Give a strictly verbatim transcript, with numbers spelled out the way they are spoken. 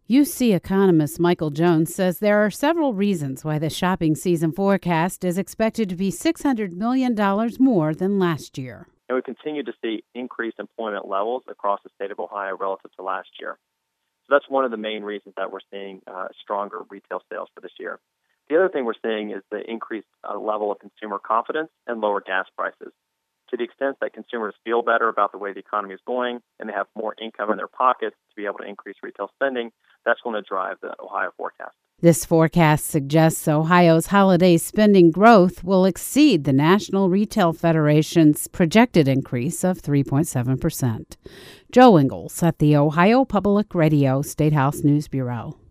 U C economist Michael Jones says there are several reasons why the shopping season forecast is expected to be six hundred million dollars more than last year. And we continue to see increased employment levels across the state of Ohio relative to last year. So that's one of the main reasons that we're seeing uh, stronger retail sales for this year. The other thing we're seeing is the increased uh, level of consumer confidence and lower gas prices. To the extent that consumers feel better about the way the economy is going and they have more income in their pockets to be able to increase retail spending, that's going to drive the Ohio forecast. This forecast suggests Ohio's holiday spending growth will exceed the National Retail Federation's projected increase of three point seven percent. Joe Ingles at the Ohio Public Radio State House News Bureau.